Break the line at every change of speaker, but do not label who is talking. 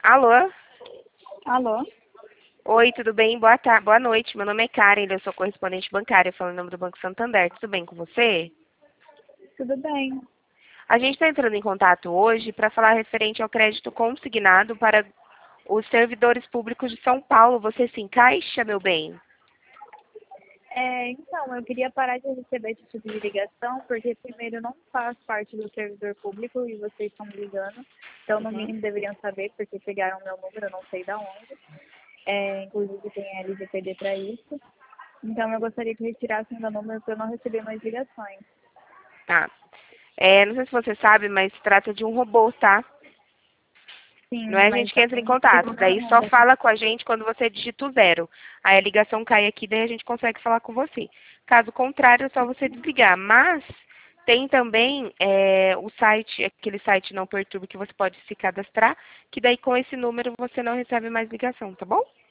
Alô?
Alô?
Oi, tudo bem? Boa noite. Meu nome é Karen, eu sou correspondente bancária, falando em nome do Banco Santander. Tudo bem com você?
Tudo bem.
A gente está entrando em contato hoje para falar referente ao crédito consignado para os servidores públicos de São Paulo. Você se encaixa, meu bem?
Então, eu queria parar de receber esse tipo de ligação, porque primeiro eu não faço parte do servidor público e vocês estão me ligando. Então, no
Uhum.
mínimo, deveriam saber, porque pegaram meu número, eu não sei de onde. Inclusive, tem LGPD para isso. Então, eu gostaria que retirassem meu número para eu não receber mais ligações.
Tá. Não sei se você sabe, mas se trata de um robô, tá? Não
Sim,
é a
mas
gente que entra em
também ficou
contato.
meu
Daí só
número.
fala com a gente quando você digita o 0. Aí a ligação cai aqui, daí a gente consegue falar com você. Caso contrário, é só você desligar. Mas tem também o site, aquele site Não Perturbe, que você pode se cadastrar, que daí com esse número você não recebe mais ligação, tá bom?